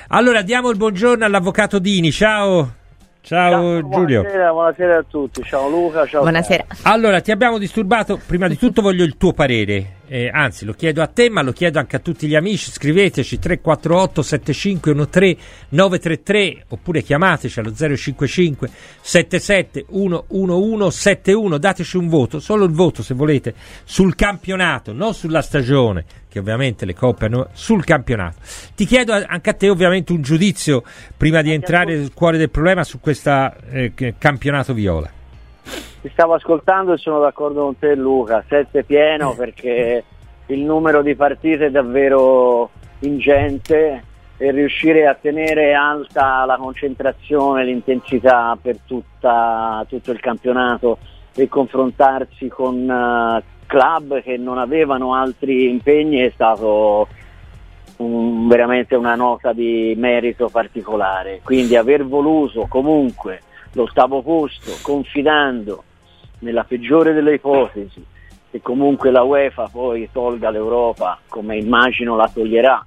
Allora diamo il buongiorno all'avvocato Dini. Ciao Giulio. Buonasera a tutti, ciao Luca, ciao. Buonasera. Allora ti abbiamo disturbato, prima di tutto voglio il tuo parere, anzi lo chiedo a te ma lo chiedo anche a tutti gli amici, scriveteci 348 7513 933 oppure chiamateci allo 055 77 111 71, dateci un voto, solo il voto se volete, sul campionato, non sulla stagione, che ovviamente le coppe hanno, sul campionato. Ti chiedo anche a te ovviamente un giudizio prima di entrare nel cuore del problema su questo campionato viola. Ti stavo ascoltando e sono d'accordo con te Luca, 7 pieno perché il numero di partite è davvero ingente e riuscire a tenere alta la concentrazione, l'intensità per tutto il campionato e confrontarsi con club che non avevano altri impegni è stato veramente una nota di merito particolare, quindi aver voluto comunque l'ottavo posto confidando nella peggiore delle ipotesi che comunque la UEFA poi tolga l'Europa, come immagino la toglierà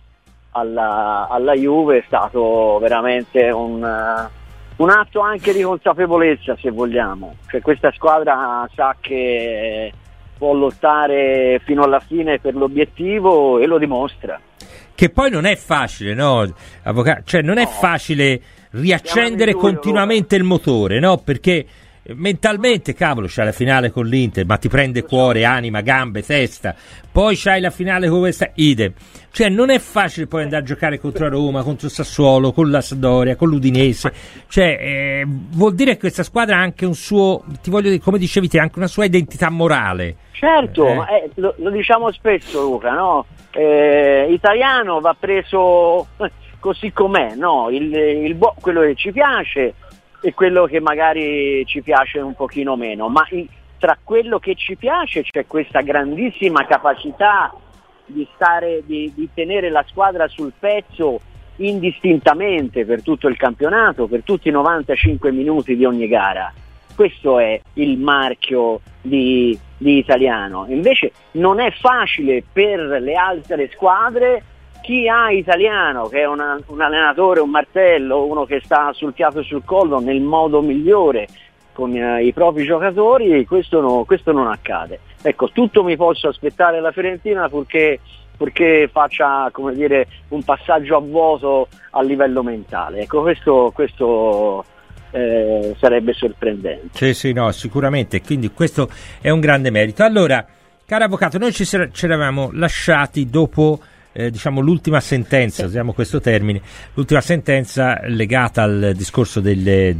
alla Juve, è stato veramente un atto anche di consapevolezza, se vogliamo, cioè questa squadra sa che può lottare fino alla fine per l'obiettivo e lo dimostra. Che poi non è facile, no, avvocato? Cioè non è facile riaccendere continuamente il motore, no? Perché mentalmente, cavolo, c'hai la finale con l'Inter, ma ti prende cuore, anima, gambe, testa, poi c'hai la finale con questa, idem. Cioè non è facile poi andare a giocare contro Roma, contro il Sassuolo, con la Sampdoria, con l'Udinese, cioè vuol dire che questa squadra ha anche un suo, ti voglio dire, come dicevi te, anche una sua identità morale. Certo, lo diciamo spesso Luca, no? Italiano va preso così com'è, no? Quello che ci piace e quello che magari ci piace un pochino meno, ma tra quello che ci piace c'è questa grandissima capacità di tenere la squadra sul pezzo indistintamente per tutto il campionato, per tutti i 95 minuti di ogni gara. Questo è il marchio di italiano. Invece non è facile per le altre squadre. Chi ha italiano, che è un allenatore, un martello, uno che sta sul fiato e sul collo nel modo migliore con i propri giocatori, questo non accade. Ecco, tutto mi posso aspettare alla Fiorentina purché faccia, come dire, un passaggio a vuoto a livello mentale. Ecco, questo sarebbe sorprendente. Sì, no, sicuramente, quindi questo è un grande merito. Allora, caro avvocato, noi ci eravamo lasciati dopo l'ultima sentenza, usiamo questo termine, l'ultima sentenza legata al discorso dei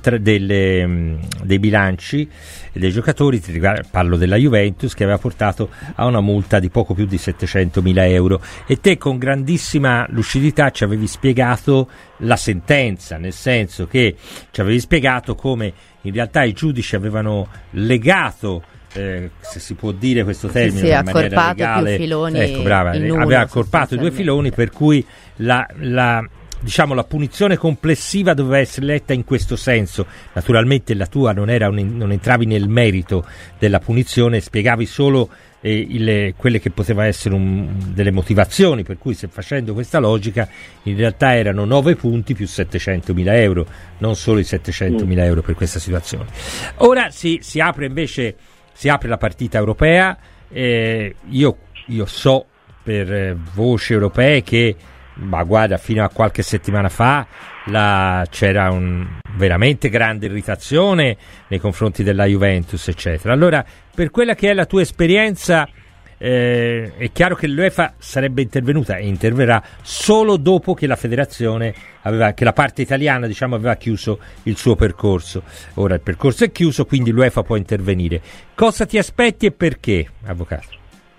bilanci dei giocatori, parlo della Juventus, che aveva portato a una multa di poco più di 700.000 euro, e te con grandissima lucidità ci avevi spiegato la sentenza, nel senso che ci avevi spiegato come in realtà i giudici avevano legato, se si può dire questo termine, in maniera legale, più filoni, ecco, brava, aveva accorpato i due filoni, per cui la punizione complessiva doveva essere letta in questo senso. Naturalmente la tua non entravi nel merito della punizione, spiegavi solo quelle che poteva essere delle motivazioni, per cui, se facendo questa logica, in realtà erano 9 punti più 700.000 euro, non solo i 700.000 euro per questa situazione. Ora si apre la partita europea, io so per voci europee che, ma guarda, fino a qualche settimana fa c'era veramente grande irritazione nei confronti della Juventus, eccetera. Allora, per quella che è la tua esperienza, è chiaro che l'UEFA sarebbe intervenuta e interverrà solo dopo che la federazione che la parte italiana aveva chiuso il suo percorso. Ora il percorso è chiuso, quindi l'UEFA può intervenire. Cosa ti aspetti e perché, avvocato?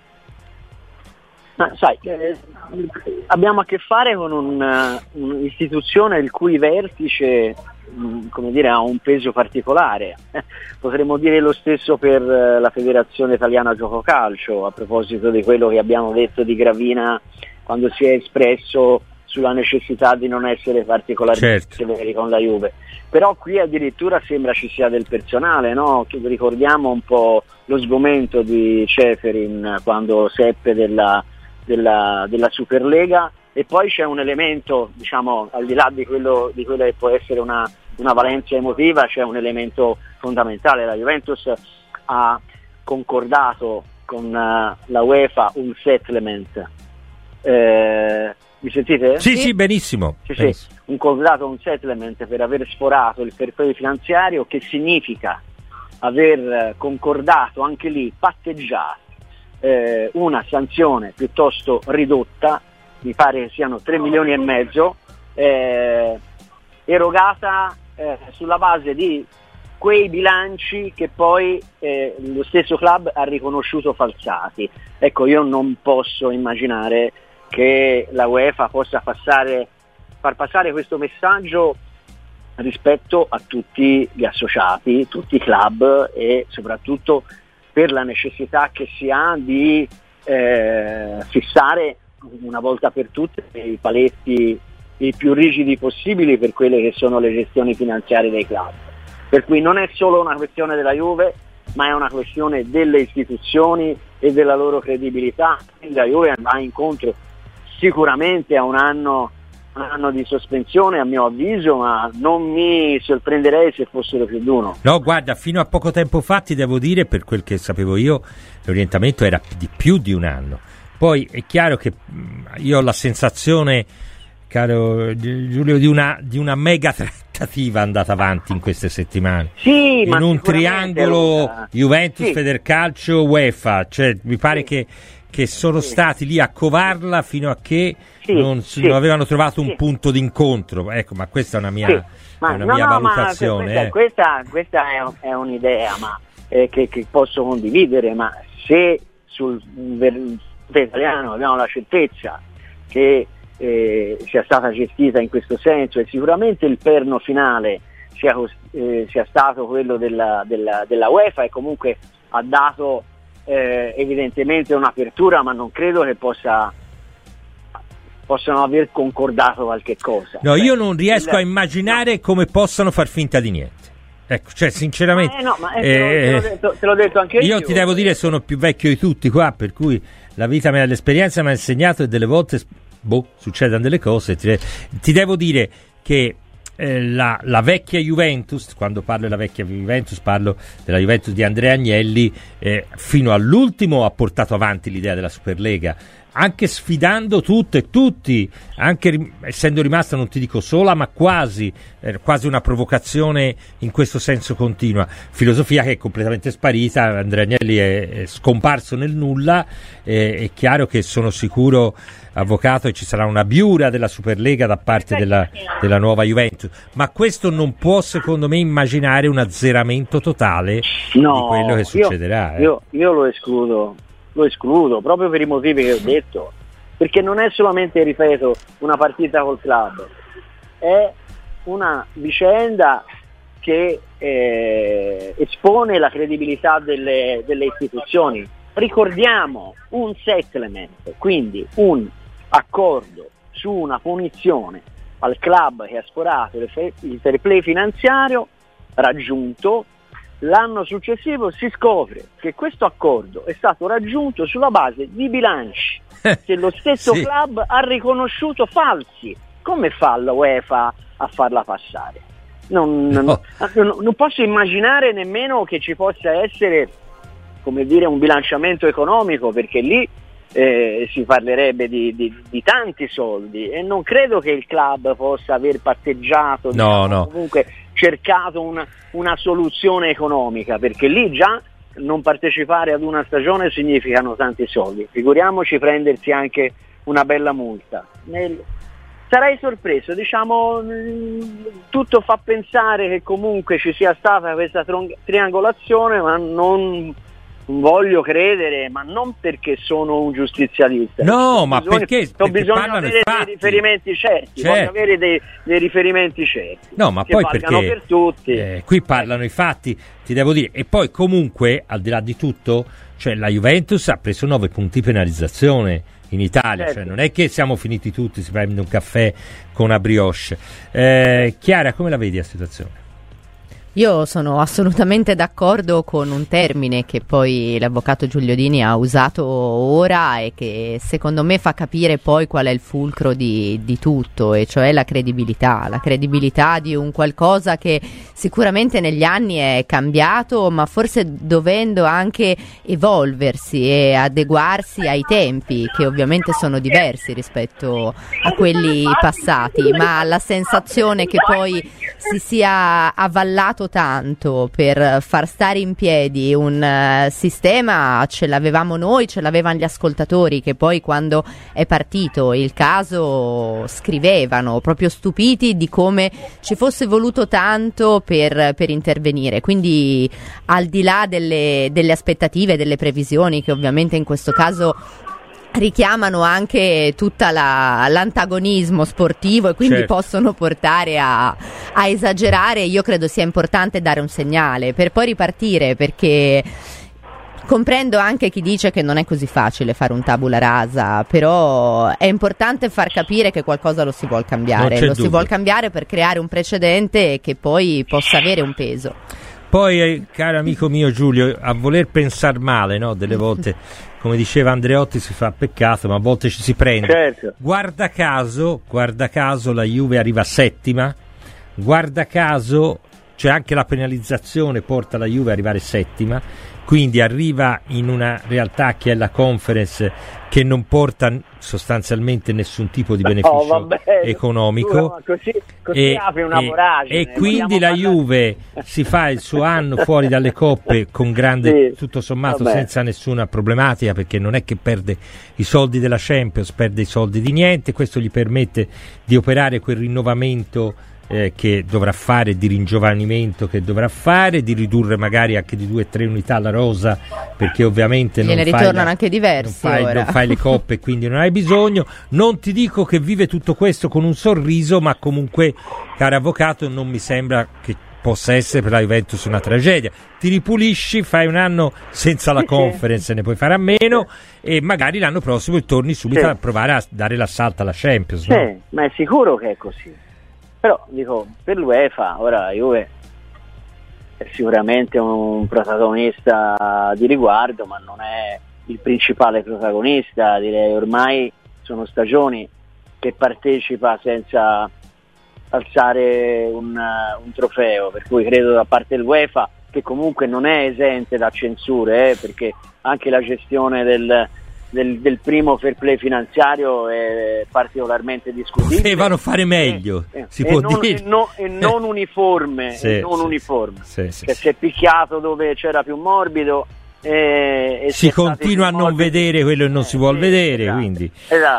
Ma sai, abbiamo a che fare con un'istituzione il cui vertice, come dire, ha un peso particolare. Potremmo dire lo stesso per la Federazione Italiana Gioco Calcio, a proposito di quello che abbiamo detto di Gravina quando si è espresso sulla necessità di non essere particolarmente severi con la Juve. Però qui addirittura sembra ci sia del personale, no? Ricordiamo un po' lo sgomento di Ceferin quando seppe della Superlega, E poi c'è un elemento, diciamo, al di là di quello che può essere una valenza emotiva, c'è un elemento fondamentale. La Juventus ha concordato con la UEFA un settlement. Mi sentite? Sì, benissimo. Sì, un settlement per aver sforato il fair play finanziario, che significa aver concordato anche lì, patteggiato, una sanzione piuttosto ridotta, mi pare che siano 3 milioni e mezzo, erogata sulla base di quei bilanci che poi lo stesso club ha riconosciuto falsati. Ecco, io non posso immaginare che la UEFA possa far passare questo messaggio rispetto a tutti gli associati, tutti i club, e soprattutto per la necessità che si ha di fissare una volta per tutte i paletti i più rigidi possibili per quelle che sono le gestioni finanziarie dei club. Per cui non è solo una questione della Juve, ma è una questione delle istituzioni e della loro credibilità. La Juve va incontro sicuramente a un anno di sospensione, a mio avviso, ma non mi sorprenderei se fossero più di uno. No, guarda, fino a poco tempo fa ti devo dire, per quel che sapevo io, l'orientamento era di più di un anno. Poi è chiaro che io ho la sensazione, caro Giulio, di una mega trattativa andata avanti in queste settimane. Sì, in un triangolo Juventus, sì. Federcalcio, UEFA, cioè mi pare che sono stati lì a covarla fino a che non avevano trovato un punto d'incontro. Ecco, ma questa è una mia, valutazione. Ma questa è un'idea, ma che posso condividere, ma se sul italiano abbiamo la certezza che sia stata gestita in questo senso, e sicuramente il perno finale sia stato quello della UEFA, e comunque ha dato evidentemente un'apertura, ma non credo che possano aver concordato qualche cosa. No, io non riesco a immaginare come possano far finta di niente. Ecco, cioè sinceramente te l'ho detto anche io. Io ti devo dire, sono più vecchio di tutti qua, per cui la vita, l'esperienza mi ha insegnato, e delle volte succedono delle cose. Ti devo dire che la vecchia Juventus, quando parlo della vecchia Juventus parlo della Juventus di Andrea Agnelli, fino all'ultimo ha portato avanti l'idea della Superlega, anche sfidando tutto e tutti, anche essendo rimasta, non ti dico sola, ma quasi una provocazione in questo senso continua. Filosofia che è completamente sparita. Andrea Agnelli è scomparso nel nulla. È chiaro che sono sicuro, avvocato, e ci sarà una biura della Superlega da parte della nuova Juventus, ma questo non può, secondo me, immaginare un azzeramento totale di quello che succederà. Io lo escludo proprio per i motivi che ho detto, perché non è solamente, ripeto, una partita col club, è una vicenda che espone la credibilità delle istituzioni. Ricordiamo un settlement, quindi un accordo su una punizione al club che ha sforato il fair play finanziario raggiunto. L'anno successivo si scopre che questo accordo è stato raggiunto sulla base di bilanci che lo stesso club ha riconosciuto falsi. Come fa la UEFA a farla passare? Non posso immaginare nemmeno che ci possa essere, come dire, un bilanciamento economico, perché lì si parlerebbe di tanti soldi, e non credo che il club possa aver patteggiato, comunque cercato una soluzione economica, perché lì già non partecipare ad una stagione significano tanti soldi, figuriamoci prendersi anche una bella multa. Sarei sorpreso, diciamo, tutto fa pensare che comunque ci sia stata questa triangolazione, ma non voglio credere, ma non perché sono un giustizialista. No, ma perché bisogna avere dei riferimenti certi, voglio avere dei riferimenti certi. No, ma poi perché per tutti. Qui parlano i fatti, ti devo dire. E poi comunque, al di là di tutto, cioè la Juventus ha preso 9 punti penalizzazione in Italia, certo. Cioè non è che siamo finiti tutti, si prende un caffè con una brioche. Chiara, come la vedi la situazione? Io sono assolutamente d'accordo con un termine che poi l'avvocato Giulio Dini ha usato ora e che secondo me fa capire poi qual è il fulcro di tutto, e cioè la credibilità di un qualcosa che sicuramente negli anni è cambiato, ma forse dovendo anche evolversi e adeguarsi ai tempi, che ovviamente sono diversi rispetto a quelli passati, ma la sensazione che poi si sia avvallato tanto per far stare in piedi un sistema ce l'avevamo noi, ce l'avevano gli ascoltatori, che poi quando è partito il caso scrivevano proprio stupiti di come ci fosse voluto tanto per intervenire. Quindi al di là delle aspettative, delle previsioni, che ovviamente in questo caso richiamano anche tutta l'antagonismo sportivo e quindi possono portare a esagerare, io credo sia importante dare un segnale per poi ripartire, perché comprendo anche chi dice che non è così facile fare un tabula rasa, però è importante far capire che qualcosa lo si vuol cambiare, si vuol cambiare per creare un precedente che poi possa avere un peso. Poi, caro amico mio Giulio, a voler pensare male, no? Delle volte, come diceva Andreotti, si fa peccato, ma a volte ci si prende. Certo. Guarda caso, la Juve arriva settima, guarda caso, c'è anche la penalizzazione, porta la Juve a arrivare settima, quindi arriva in una realtà che è la Conference, che non porta sostanzialmente nessun tipo di beneficio economico, così apre una voragine, e quindi la Juve si fa il suo anno fuori dalle coppe con grande, tutto sommato senza nessuna problematica, perché non è che perde i soldi della Champions, perde i soldi di niente. Questo gli permette di operare quel rinnovamento che dovrà fare, di ringiovanimento che dovrà fare, di ridurre magari anche di 2 o 3 unità la rosa, perché ovviamente non fai le coppe e quindi non hai bisogno. Non ti dico che vive tutto questo con un sorriso, ma comunque, caro avvocato, non mi sembra che possa essere per la Juventus una tragedia. Ti ripulisci, fai un anno senza la Conference, ne puoi fare a meno, e magari l'anno prossimo torni subito a provare a dare l'assalto alla Champions, no? Ma è sicuro che è così. Però dico, per l'UEFA ora la Juve è sicuramente un protagonista di riguardo, ma non è il principale protagonista. Direi ormai sono stagioni che partecipa senza alzare un trofeo, per cui credo da parte dell'UEFA, che comunque non è esente da censure, perché anche la gestione del primo fair play finanziario è particolarmente discutibile. Potevano fare meglio, si può dire. Non uniforme, si è picchiato dove c'era più morbido, e si continua a non vedere quello che non si vuol vedere, esatto. Quindi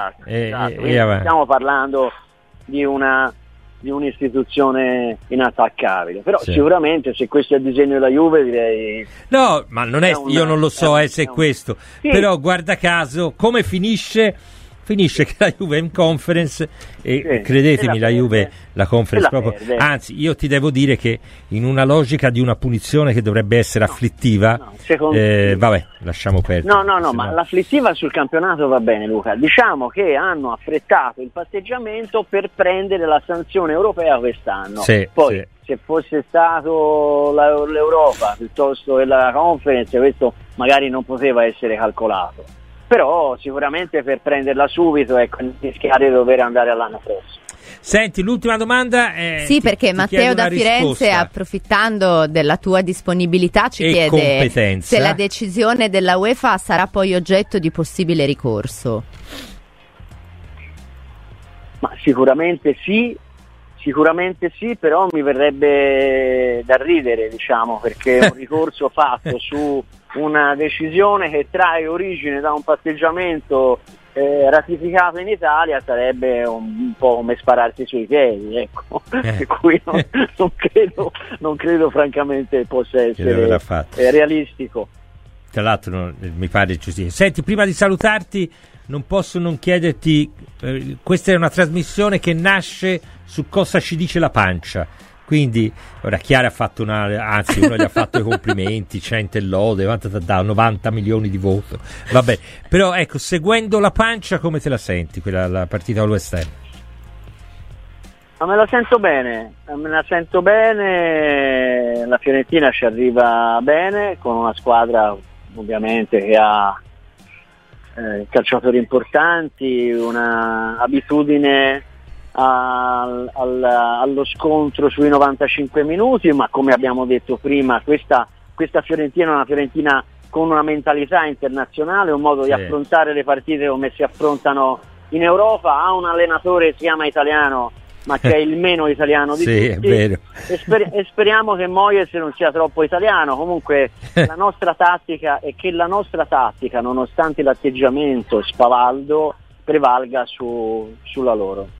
stiamo parlando di un'istituzione inattaccabile, però sicuramente se questo è il disegno della Juve, direi no, ma non è, io non lo so se è questo, però guarda caso come finisce che la Juve è in Conference, e credetemi, la Juve la Conference proprio perde. Anzi, io ti devo dire che in una logica di una punizione che dovrebbe essere afflittiva, vabbè, lasciamo perdere. No, ma l'afflittiva sul campionato va bene, Luca. Diciamo che hanno affrettato il patteggiamento per prendere la sanzione europea quest'anno. Poi se fosse stato l'Europa piuttosto che la Conference, questo magari non poteva essere calcolato. Però sicuramente per prenderla subito, rischiare di dover andare all'anno prossimo. Senti, l'ultima domanda sì, perché Matteo da Firenze, approfittando della tua disponibilità, ci chiede competenza, se la decisione della UEFA sarà poi oggetto di possibile ricorso. Ma sicuramente sì, però mi verrebbe da ridere, diciamo, perché un ricorso fatto su una decisione che trae origine da un patteggiamento ratificato in Italia sarebbe un po' come spararsi sui piedi, ecco. Per cui non credo francamente possa essere realistico. Tra l'altro mi pare giusto. Senti, prima di salutarti non posso non chiederti, questa è una trasmissione che nasce su cosa ci dice la pancia, quindi ora Chiara ha fatto uno gli ha fatto i complimenti, 100 lode, da 90 milioni di voto, vabbè, però ecco, seguendo la pancia come te la senti la partita all'West Ham? Ma me la sento bene, la Fiorentina ci arriva bene, con una squadra ovviamente che ha calciatori importanti, una abitudine allo scontro sui 95 minuti, ma come abbiamo detto prima, questa Fiorentina è una Fiorentina con una mentalità internazionale, un modo di affrontare le partite come si affrontano in Europa, ha un allenatore che si chiama italiano, ma che è il meno italiano di tutti, è vero. E speriamo che Moyes non sia troppo italiano. Comunque la nostra tattica è che nonostante l'atteggiamento spavaldo, prevalga sulla loro.